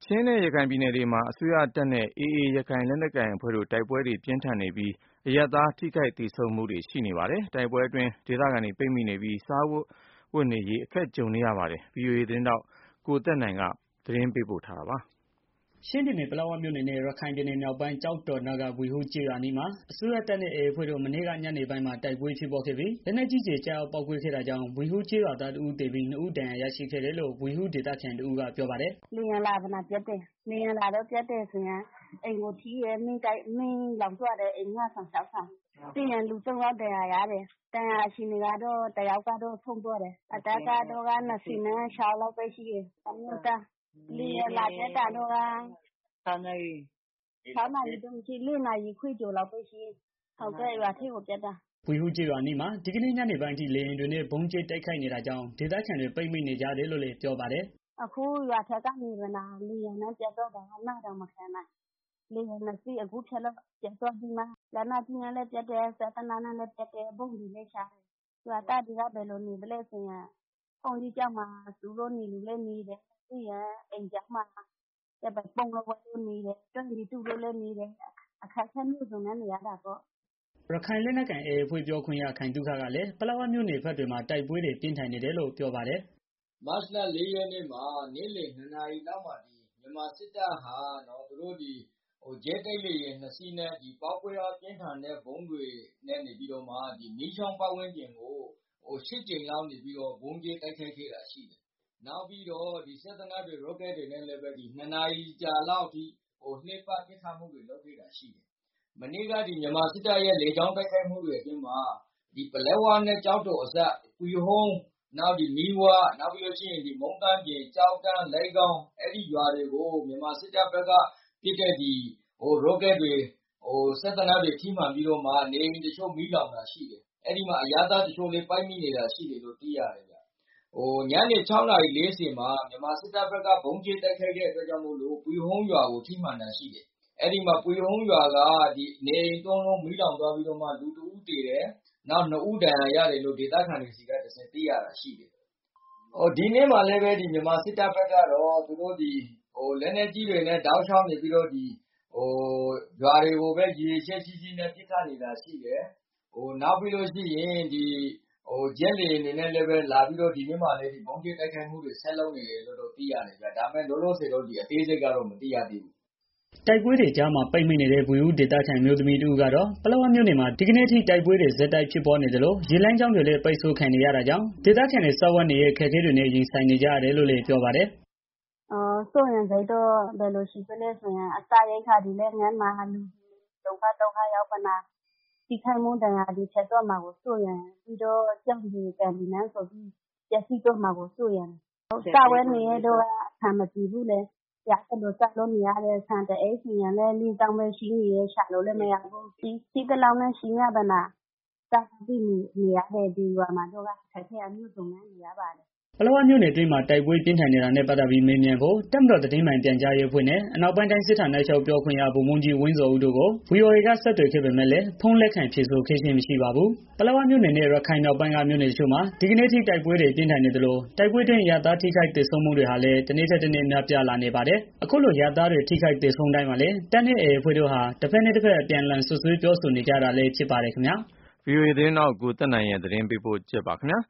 ချင်းနဲ့ရခိုင်ပြည်နယ်တွေမှာအစိုးရတပ်နဲ့ AA ရခိုင်လက်နက်ကိုင်အဖွဲ့တို့တိုက်ပွဲတွေပြင်းထန်နေပြီးအရပ်သားထိခိုက်သေဆုံးမှုတွေရှိနေပါတယ်။တိုက်ပွဲအတွင်းဒေသခံတွေပိတ်မိနေပြီးစားဝတ်နေရေးအခက်ကြုံနေရပါတယ်။ VOA သတင်းထောက်ကိုသက်နိုင်ကသတင်းပေးပို့ထားပါတယ်။ချင်းပြည်နယ် ပလက်ဝမြို့နယ်နဲ့ ရခိုင်ပြည်နယ်မြောက်ပိုင်း ကျောက်တော်နားက ဝေဟိုးကျေးရွာအနီးမှာ အစိုးရတပ်နဲ့ AA အဖွဲ့တို့ မနေ့က ညနေပိုင်းမှာ တိုက်ပွဲဖြစ်ပွားခဲ့ပြီး လက်နက်ကြီးကျည် ကျရောက်ပေါက်ကွဲခဲ့တာကြောင့် ဝေဟိုးကျေးရွာသား တစ်ဦးသေပြီး နှစ်ဦးဒဏ်ရာရရှိခဲ့တယ်လို့ ဝေဟိုးဒေသခံတစ်ဦးကပြောပါတယ်။ "လေယာဉ်လာပြီးတော့ ပစ်တယ်။ လေယာဉ်လာတော့ အိမ်ကိုထိတယ်။ မီးလောင်သွားတယ်။ အိမ် ၅ ဆောင် ၆ ဆောင်။ ပြီးရင် လူ ၃ ယောက် ဒဏ်ရာရတယ်။ ဒဏ်ရာအခြေအနေကတော့ တစ်ယောက်ကတော့ ဆုံးသွားတယ်။ အသက်ကတော့ ၂၆ လောက်ပဲရှိတယ်။ အမျိုးသား။ လေယာဉ်လာပစ်တာတော့ ၆ နာရီတော့ မရှိဘူး။ ၄ နာရီခွဲကျော်လောက်ပဲရှိတယ်။ ရွာထဲကို ပစ်တာ။ " ဝေဟိုးကျေးရွာအနီးမှာ ဒီကနေ့ညနေပိုင်းအထိ လေယာဉ်တွေနဲ့ ဗုံးကြဲတိုက်ခိုက်နေတာကြောင့် ဒေသခံတွေ ပိတ်မိနေကြတယ်လို့လည်း ပြောပါတယ်။ "အခုရွာထဲကနေပြီးတော့ လေယာဉ်နဲ့ ပစ်တော့ နားတောင်မခံနိုင်ဘူး။ လေယာဉ် 2 စီး အခုပျံသွားပြီးမှ လက်နက်ကြီးနဲ့လည်းပစ်တယ်။ စက်သေနတ်နဲ့လည်းပစ်တယ်။ ဗုံးတွေလည်းချတယ်။ ရွာသားတွေက ဘယ်လိုနေမလဲဆိုရင် ဘုန်းကြီးကျောင်းမှာ စုလို့နေလူလည်းနေတယ်။ ပြီးရင် အိမ်ပြောင်းမှာ ပုန်းလို့နေတယ်။ တွင်းတွေတူးလို့လည်းနေတယ်။ အခက်အခဲမျိုးစုံနဲ့နေရတာပေါ့။ " ရခိုင်လက်နက်ကိုင် AA အဖွဲ့ပြောခွင့်ရ ခိုင်သုခကလည်း ပလက်ဝမြို့နယ်ဘက်တွေမှာ တိုက်ပွဲတွေ ပြင်းထန်နေတယ်လို့ ပြောပါတယ်။ "မတ်လ ၄ ရက်နေ့မှာ နေ့လယ် 2 နာရီလောက်မှာ မြန်မာစစ်တပ်ဟာ ဂျက်တိုက်လေယာဉ် 2 စီးနဲ့ ပေါက်ကွဲအားပြင်းထန်တဲ့ ဗုံးတွေနဲ့ မီးချောင်းပတ်ဝန်းကျင်ကို 8 ကြိမ်လောက် ဗုံးကြဲတိုက်ခိုက်ခဲ့တာရှိတယ်။ နောက်ပြီးတော့ စက်သေနတ်တွေ ရော့ကက်တွေနဲ့လည်း 2 နာရီကြာလောက်အထိ လှည့်ပတ်ပစ်ခတ်မှုတွေ လုပ်ခဲ့တာရှိတယ်။ မနေ့က မြန်မာစစ်တပ်ရဲ့ လေကြောင်းတိုက်ခိုက်မှုတွေအတွင်းမှာ ပလက်ဝနဲ့ ကျောက်တော်အစပ် ခွီဟုန်း၊ မီးဝ၊ မုံးတန်းပြင်၊ ကျောက်တန်း၊ လိပ်ခေါင်း အဲဒီရွာတွေကို မြန်မာစစ်တပ်ဘက်က ပစ်တဲ့ ရော့ကက်တွေ စက်သေနတ်တွေ ထိမှန်ပြီးတော့ နေအိမ်တချို့ မီးလောင်တာရှိတယ်။ အဲဒီမှာ အရပ်သားတချို့လည်း ပိတ်မိနေတာရှိတယ်လို့ သိရတယ်ဗျာ။ ညနေ 6 နာရီ 40 မှာ မြန်မာစစ်တပ်ဘက်က ဗုံးကြဲတိုက်ခိုက်တဲ့အတွက်ကြောင့်မို့လို့ ခွီဟုန်းရွာကို ထိမှန်တာရှိတယ်။ အဲဒီမှာ ခွီဟုန်းရွာက နေအိမ် 3 လုံး မီးလောင်သွားပြီးတော့ လူ 1 ဦးသေတယ်။ နောက် 2 ဦး ဒဏ်ရာရတယ်လို့ ဒေသခံတွေဆီကတဆင့် သိရတာရှိတယ်။ ဒီနေ့မှာလည်း မြန်မာစစ်တပ်ဘက်ကတော့ လက်နက်ကြီးတွေနဲ့ တောက်လျှောက်နေပြီးတော့ ရွာတွေကိုပဲ ရည်ရွယ်ချက်ရှိရှိ ပစ်ခတ်နေတာရှိတယ်။ နောက်ပြီးတော့ ဂျက်လေယာဉ်တွေနဲ့လည်း လာပြီးတော့ ဒီနေ့မှာလည်း ဗုံးကြဲတိုက်ခိုက်မှုတွေ ဆက်လုပ်နေတယ်လို့ သိရတယ်ဗျာ။ ဒါပေမဲ့ လောလောဆယ်တော့ အသေးစိတ်ကတော့ မသိရသေးဘူး။ " တိုက်ပွဲတွေကြားမှာ ပိတ်မိနေတဲ့ ဝေဟိုးဒေသခံ အမျိုးသမီးတစ်ဦးကတော့ ပလက်ဝမြို့နယ်မှာ ဒီကနေ့အထိ တိုက်ပွဲတွေ ဆက်တိုက်ဖြစ်ပွားနေသလို ရေလမ်းကြောင်းတွေလည်း ပိတ်ဆို့ခံနေရတာကြောင့် ဒေသခံတွေ စားဝတ်နေရေး အခက်အခဲတွေနဲ့ ရင်ဆိုင်နေကြရတယ်လို့လည်း ပြောပါတယ်။ "စိုးရိမ်စိတ်တော့ ဘယ်လိုရှိသလဲဆိုရင် စားရိက္ခာတွေလည်း ငတ်မှာ လူတွေ ဒုက္ခရောက်မှာ ထိခိုက်မှု ဒဏ်ရာတွေ ဖြစ်သွားမှာကို စိုးရိမ်တယ်။ ပြီးတော့ ကျောင်းတွေ ကန်တွေဆိုပြီး ပျက်စီးသွားမှာကို စိုးရိမ်တယ်။ စားဝတ်နေရေးကတော့ အဆင်မပြေဘူးလေ။ ရသလို စားလို့မရဘူး။ ဆန်တစ်အိတ်ဆိုရင်လည်း ၄ သောင်းပဲ ရှိသေးတယ်။ ရှာလို့လည်းမရဘူး။ ရှိသလောက်နဲ့ ရှိရပါနား စားပြီးနေရတယ် ဒီရွာမှာတော့ အခက်အခဲအမျိုးစုံနဲ့ နေရပါတယ်။ " ပလက်ဝမြို့နယ်အတွင်းမှာ တိုက်ပွဲပြင်းထန်နေတာနဲ့ ပတ်သတ်ပြီး မေးမြန်းဖို့ တပ်မတော်သတင်းမှန်ပြန်ကြားရေးအဖွဲ့နဲ့ အနောက်ပိုင်းတိုင်း စစ်ဌာနချုပ်ပြောခွင့်ရ ဗိုလ်မှူးကြီး ဝင်းဇော်ဦးတို့ကို ဗွီအိုအေက ဆက်သွယ်ခဲ့ပေမဲ့လည်း ဖုန်းလက်ခံဖြေဆိုခဲ့ခြင်း မရှိပါဘူး။ ပလက်ဝမြို့နယ်နဲ့ ရခိုင်မြောက်ပိုင်းက မြို့နယ်တချို့မှာ ဒီကနေ့အထိ တိုက်ပွဲတွေ ပြင်းထန်နေသလို တိုက်ပွဲအတွင်း အရပ်သား ထိခိုက်သေဆုံးမှုတွေဟာလည်း တနေ့ထက်တနေ့ များပြားလာနေပါတယ်။ အခုလို အရပ်သားတွေ ထိခိုက်သေဆုံးတိုင်းမှာလည်း တပ်နဲ့ AA အဖွဲ့တို့ဟာ တဘက်နဲ့ တဘက် အပြန်အလှန် စွပ်စွဲပြောဆိုနေကြတာလည်း ဖြစ်ပါတယ်ခင်ဗျာ။ VOA သတင်းထောက် ကိုသက်နိုင်ရဲ့ သတင်းပေးပို့ချက်ပါခင်ဗျာ